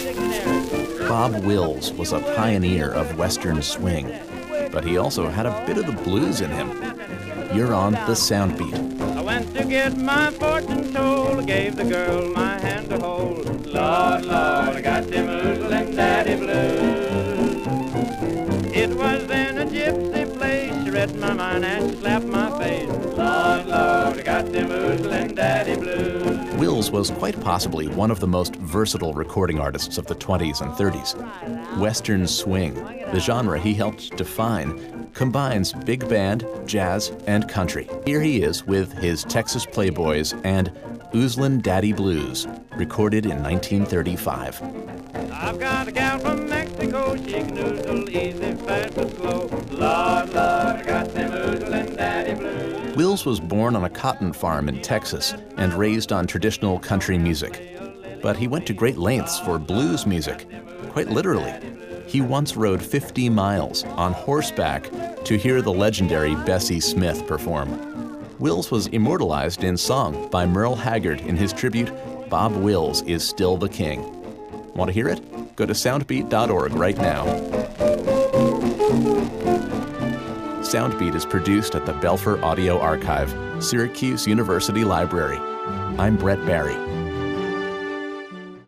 Bob Wills was a pioneer of Western swing, but he also had a bit of the blues in him. You're on the Sound Beat. I went to get my fortune told, I gave the girl my hand to hold. Lord, Lord, I got them oozling daddy blues. It was in a gypsy place, she read my mind and she slapped my face. Lord, Lord, I got them oozling daddy blues. Wills was quite possibly one of the most versatile recording artists of the 20s and 30s. Western swing, the genre he helped define, combines big band, jazz, and country. Here he is with his Texas Playboys and Oozlin' Daddy Blues, recorded in 1935. I've got a gal from Mexico, she can oozle easy, fast or slow. Lord, Lord, I got them oozlin' daddy blues. Wills was born on a cotton farm in Texas and raised on traditional country music. But he went to great lengths for blues music, quite literally. He once rode 50 miles on horseback to hear the legendary Bessie Smith perform. Wills was immortalized in song by Merle Haggard in his tribute, Bob Wills is Still the King. Want to hear it? Go to soundbeat.org right now. Soundbeat is produced at the Belfer Audio Archive, Syracuse University Library. I'm Brett Barry.